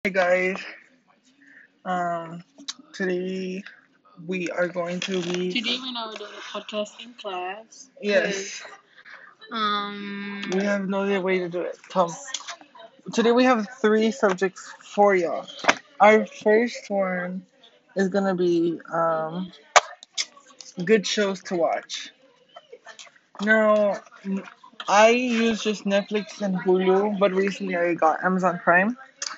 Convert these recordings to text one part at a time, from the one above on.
Hey guys, um, today we are going to be Today we're now doing a podcast in class because yes, we um have no other way to do it. Tom, today we have three subjects for y'all. Our first one is gonna be good shows to watch. Now, I use just Netflix and Hulu, but recently I got Amazon Prime.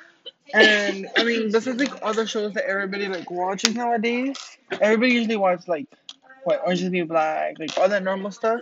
And I mean, this is like other shows that everybody like watches nowadays. Everybody usually watches like what Orange is the New Black, like all that normal stuff.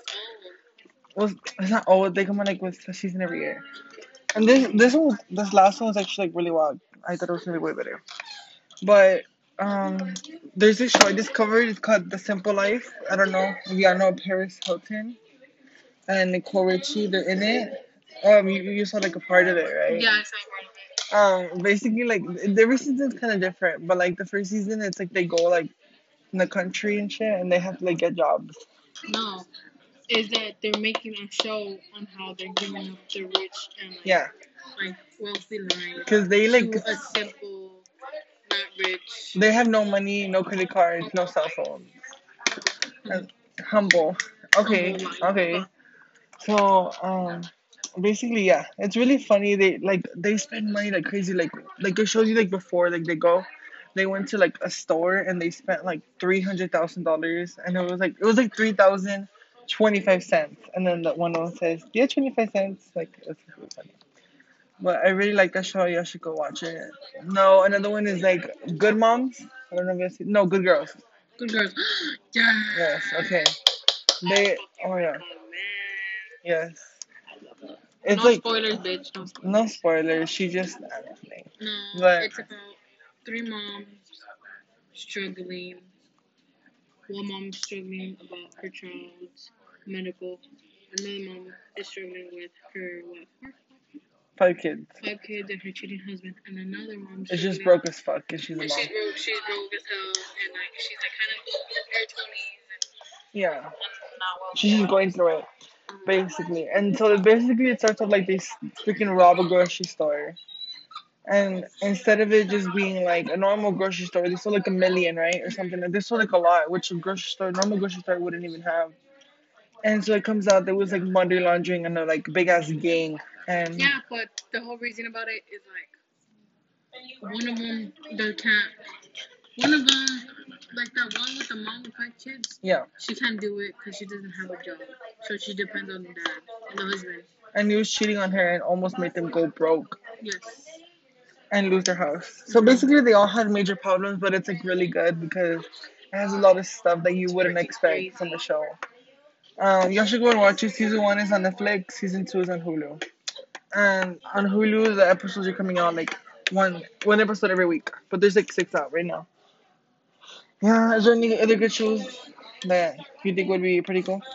Was it's not old. They come on like with a season every year. And this last one was actually like really wild. I thought it was really way better. But there's this show I discovered. It's called The Simple Life. I don't know if y'all know Paris Hilton and Nicole Richie. They're in it. You saw like a part of it, right? yeah, it's like Basically like every season's kind of different, but like the first season, it's like they go like in the country and shit, and they have to like get jobs. no, is that they're making a show on how they're giving up the rich and Yeah, like wealthy life cause they like to a simple, not rich, they have no money, no credit cards, no cell phone, hum- and humble. Okay, humble life. okay. So basically yeah, it's really funny. They spend money like crazy. Like it shows you like before like they went to like a store and they spent like $300,000, and it was like 3,025 cents, and then the one says, "Do you have 25 cents?" Like it's really funny. But I really like that show. Y'all should go watch it. No, another one is like Good Moms. I don't know if you see. No, Good Girls. Good girls. Yeah. Yes. Okay. They. Oh yeah. Yes. It's No like spoilers, bitch. No no spoilers. spoilers. She just playing. No, But it's about three moms struggling. One mom struggling about her child's medical. Another mom is struggling with her what? 5 kids. Five kids and her cheating husband. And another mom It's just struggling. broke as fuck, and she's a And mom. she's broke as hell, and like she's like kind of in her twenties Yeah. and not She's wealthy just at all. going through it, basically. And so basically, it starts off like they freaking rob a grocery store. And instead of it just being like a normal grocery store, they sold like a million, right? Or something. Like they sold like a lot, which a normal grocery store wouldn't even have. And so it comes out there was like money laundering and a like big ass gang. And Yeah, but the whole reason about it is like one of them they can't. One of them, like that one with the mom with five kids, yeah. she can't do it because she doesn't have a job, so she depends on the dad and the husband. And he was cheating on her and almost made them go broke Yes. and lose their house. So Hmm. basically, they all had major problems, but it's like really good because it has a lot of stuff that you wouldn't It's expect from the crazy. show. Y'all should go and watch it. Season one is on Netflix. Season two is on Hulu. And on Hulu, the episodes are coming out like one episode every week. But there's like six out right now. Yeah, is there any other good shows that you think would be pretty cool?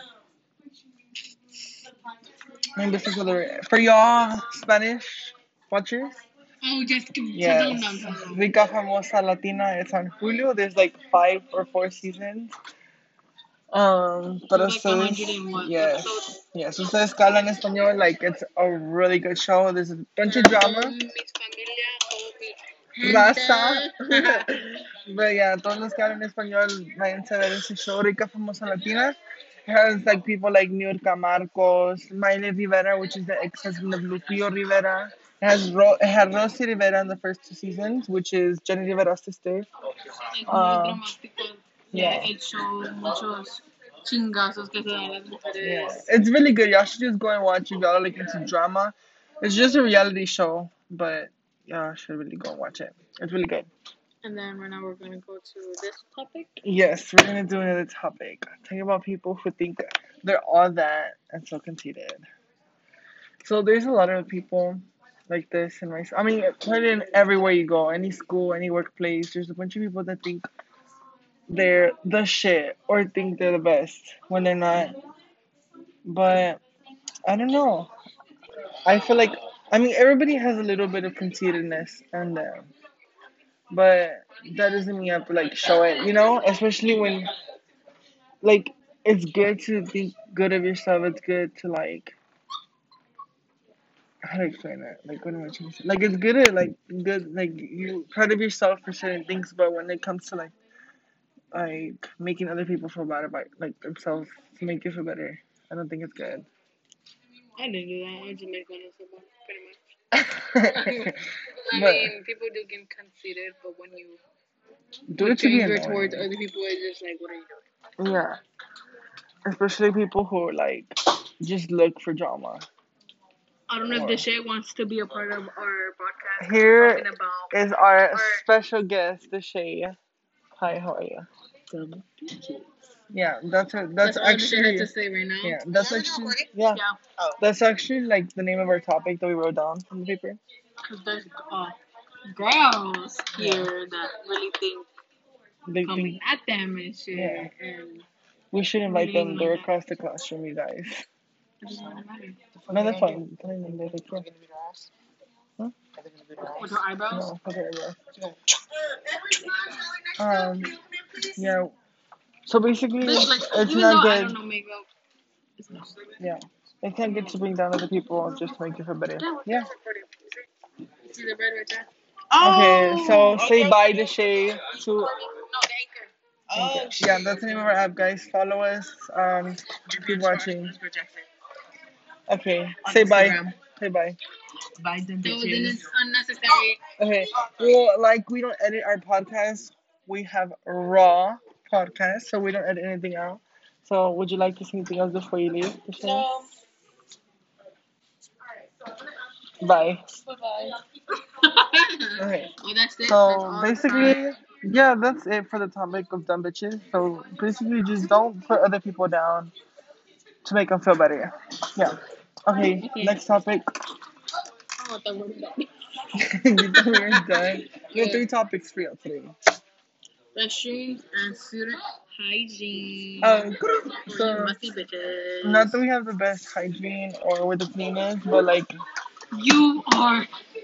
I mean, besides other for y'all Spanish watchers. Oh, just tell Yes, them now, tell them. Rica Famosa Latina. It's on Hulu. There's like 5 or 4 seasons. There's Para like a ustedes, hundred and what yes, episodes. yes. Ustedes que hablan español, like it's a really good show. There's a bunch of Para drama, all mis familia, all mi raza. gente. But yeah, todos los que hablan español, váyanse a ver ese show, Rica Famosa Latina. It has like people like Niurka Marcos, Miley Rivera, which is the ex-husband of Lupillo Rivera. It had Rosy Rivera in the first 2 seasons, which is Jenny Rivera's sister. Es muy Uh, dramático yeah. el show, muchos chingazos que se dan las Yeah, mujeres. it's really good. Y'all should just go and watch if y'all are like into drama. It's just a reality show, but y'all should really go and watch it. It's really good. And then right now we're gonna go to this topic. Yes, we're gonna do another topic. Talking about people who think they're all that and so conceited. So there's a lot of people like this in my. I mean, put it in everywhere you go, any school, any workplace. There's a bunch of people that think they're the shit or think they're the best when they're not. But I don't know. I feel like I mean everybody has a little bit of conceitedness and but that doesn't mean you have to like show it, especially when like it's good to think good of yourself. It's good to like how to explain it? Like, what am I trying to say? Like, it's good at, like, good, like, you proud of yourself for certain things, but when it comes to, like, making other people feel bad about, like, themselves to make you feel better, I don't think it's good. I didn't do that. I just make fun of someone, pretty much. I But mean, people do get conceited, but when you do it put to your be anger towards annoying. other people, it's just like, what are you Yeah, especially people who, like, just look for drama. I don't know if Or Deshay wants to be a part of our podcast because we're here talking about is our our. special guest, the Shay. Hi, how are you? Yeah, that's That's all Deshay had actually to say right now. yeah, that's actually yeah, Yeah, that's actually like the name of our topic that we wrote down on the paper. because there's girls Yeah, here that really think they coming think at them and shit, yeah, and we should invite really them. They're like across the classroom, you guys. it doesn't really matter. No, that's fine. Tell them they're like, yeah. Huh? With her eyebrows. No, whatever. Um, yeah. So basically, Bitch, like it's even though not I good. don't know makeup, it's not. Yeah, it's not good to bring down other people just to make you feel better. Yeah, we're Yeah. recording. See the red right there? Okay, Oh, so say okay. bye to Shay. To Recording. No, the anchor. Oh, okay. shit. Yeah, that's the name of our app, guys. Follow us. Keep watching. Okay, say bye. Instagram. Say bye. Bye, them that was unnecessary. Okay. Well, like we don't edit our podcast. We have raw podcast, so we don't edit anything out. So, would you like to say anything else before you leave? Shay? No. Bye. Bye bye. Okay. Oh, that's it. That's So all the basically, time. yeah, that's it for the topic of dumb bitches. So basically, just don't put other people down to make them feel better. Yeah. Okay. Okay. Next topic. Oh, I thought we were done. You thought we were done. We have Yeah. 3 topics for you today. Restrooms and student hygiene Um, for you so musty not bitches. that we have the best hygiene or we're the cleanest, but like You are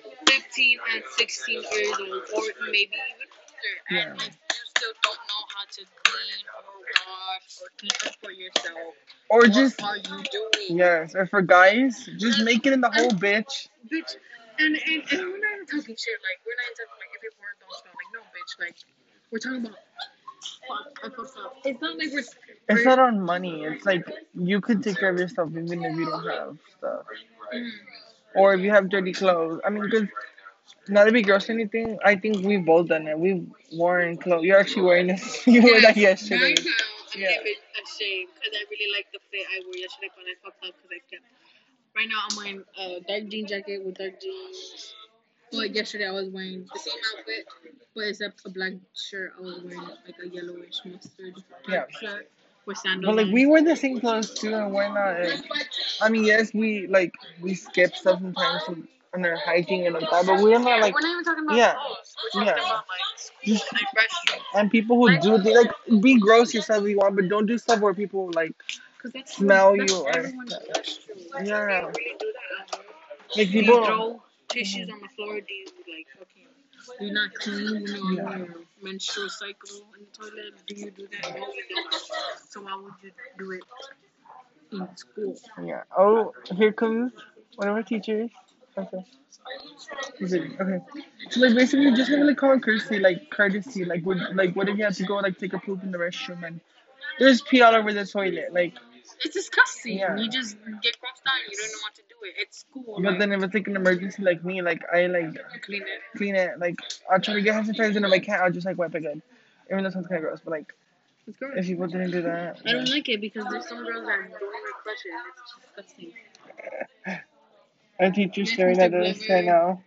15 and 16 years old, or maybe even older, and yeah, if you still don't know how to clean or wash or clean up for yourself, or what just are you doing? yes, or for guys, just And, make it in the and whole bitch. bitch, and we're not even talking shit. Like we're not even talking like if your porn don't smell. Like no, bitch. Like we're talking about fuck. I fucked up. It's not like It's we're not on money. It's like you can take care of yourself even if you don't have stuff, mm, or if you have dirty clothes. I mean, because not to be gross or anything, I think we've both done it. We've worn clothes. You're actually wearing this. You wore that yes. yesterday. Right now, I'm Yeah. even ashamed because I really like the fit I wore yesterday, but I fucked up because I kept. Right now, I'm wearing a dark jean jacket with dark jeans. But yesterday, I was wearing the same outfit, but except a black shirt, I was wearing like a yellowish mustard Yeah. shirt with But sandals like on. we wear the same clothes too, and we're not. I mean, yes, we skip stuff sometimes in our hiking and like that, but we're not Yeah, like we're not even talking about yeah, clothes. We're talking yeah. about like school Just and restrooms. and people who Like, do they like be gross yourself if you want, but don't do stuff where people like cause that's smell that's you or everyone's restroom. Like, do yeah, you really do that at home? like Do you people. throw tissues on the floor? Do you like fucking? Do you not clean, Yeah. your menstrual cycle in the toilet? Do you do that? No, you don't. So why would you do it in school? Yeah. Oh, here comes one of our teachers. Okay. Okay. So like basically just have like common courtesy, like what if you have to go like take a poop in the restroom and there's pee all over the toilet, like It's disgusting. yeah. You just get grossed out. You don't know what to do it. It's school. But Like then if it's like an emergency like me, like I like clean it. clean it, like I'll try to get hand sanitizer and if I can't I'll just like wipe it good. Even though it sounds kinda gross, but like It's gross. if people didn't do that, I don't like it because there's some girls that don't even flush it. It's disgusting. our teacher's Yes, staring Mr. at us right Glover. now.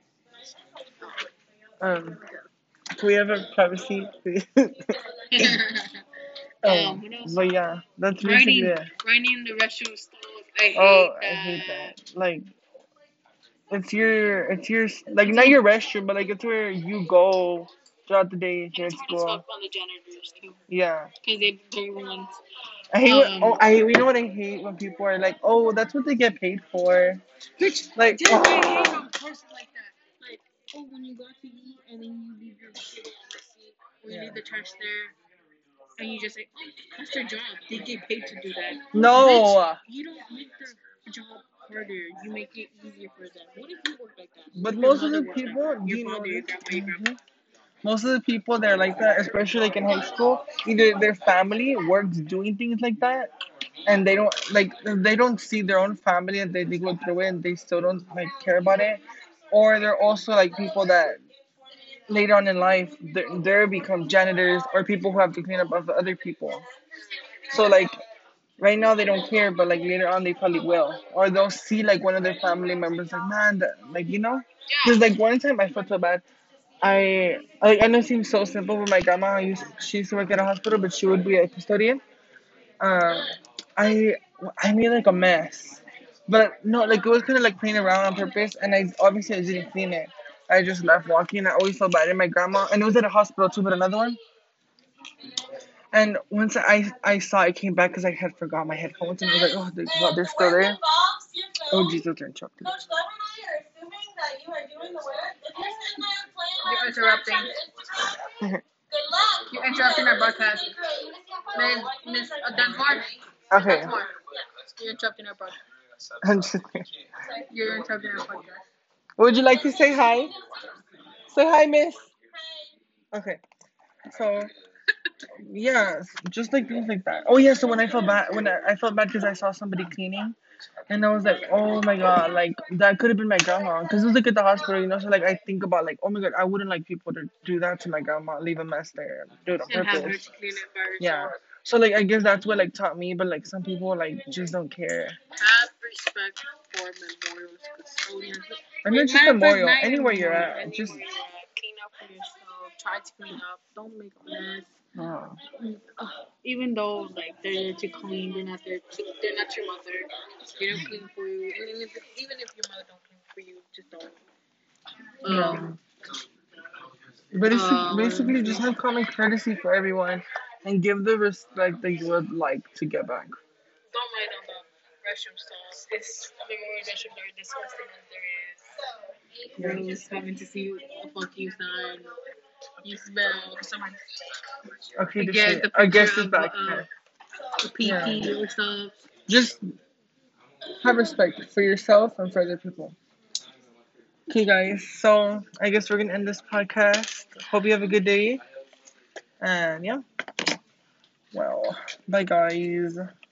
Um can we have a privacy please? What else? But yeah, that's basically Riding, it. riding in the restroom stalls. I Oh, hate I hate that. that. Like, it's your, like, It's not a, your restroom, but like, it's where you go throughout the day if you're it's at hard as school. fuck on the janitors too, Yeah. cause they're the ones. I hate what, oh, you know what I hate when people are like, oh, that's what they get paid for. Bitch, Like, yes, I hate oh, on person like that. Like, oh, when you go out to eat and then you leave your table on the seat, or you yeah. leave the trash there, and you just say, oh, that's their job. They get paid to do that. Bitch, No. you don't make their job harder. You make it easier for them. What if you work like that? What But if your most of mother the worked like people, that? do Your you father, your notice? grandma, your grandpa. Most of the people that are like that, especially like in high school, either their family works doing things like that, and they don't see their own family and they go through it and they still don't like care about it, or they're also like people that later on in life they become janitors or people who have to clean up after other people. So like right now they don't care, but like later on they probably will, or they'll see like one of their family members like man, that, like you know, because like one time I felt so bad. I know it seems so simple, but my grandma she used to work at a hospital, but she would be a custodian. Uh, I I made like a mess, but no, like it was kind of like playing around on purpose, and I didn't clean it. I just left walking. I always felt bad. And my grandma, and it was at a hospital too, but another one. And once I saw it came back because I had forgot my headphones, and I was like, oh, they're still there. Oh, Jesus, they're interrupted. You're interrupting. You're interrupting our broadcast. Miss Dunmore. Okay. Dunmore. You're interrupting our broadcast. I'm just kidding. You're interrupting our podcast. Would you like to say hi? Say hi, miss. Okay. So yeah, just like things like that. Oh yeah, so when I felt bad, I felt bad because I saw somebody cleaning, and I was like, oh my god, like that could have been my grandma, because it was like at the hospital, you know. So like I think about like, oh my god, I wouldn't like people to do that to my grandma, leave a mess there, do it on And have her purpose. to clean it by herself. Yeah. So like I guess that's what like taught me, but like some people like just don't care. Have respect for memorials, custodians. And not just Matter of fact, memorial, not even anywhere you're memorial. at, just Anywhere you're at, clean up for yourself. Try to clean up. Don't make a mess. oh, Even though like they're there to clean, they're not there. They're not your mother. They don't clean for you. And even if your mother don't clean for you, just don't. yeah. Um. But it's What am I basically just saying? have common courtesy for everyone, and give the respect that you would like to get back. Don't write on the restroom stalls. It's memorial restrooms are disgusting as there is. Gross having to see a fuck you sign. You smell. Someone Okay, to get see. the I picture guess it's of back. a Yeah. PP or stuff. Just have respect for yourself and for other people. Okay, guys. So I guess we're gonna end this podcast. Hope you have a good day. And yeah. Well, bye, guys.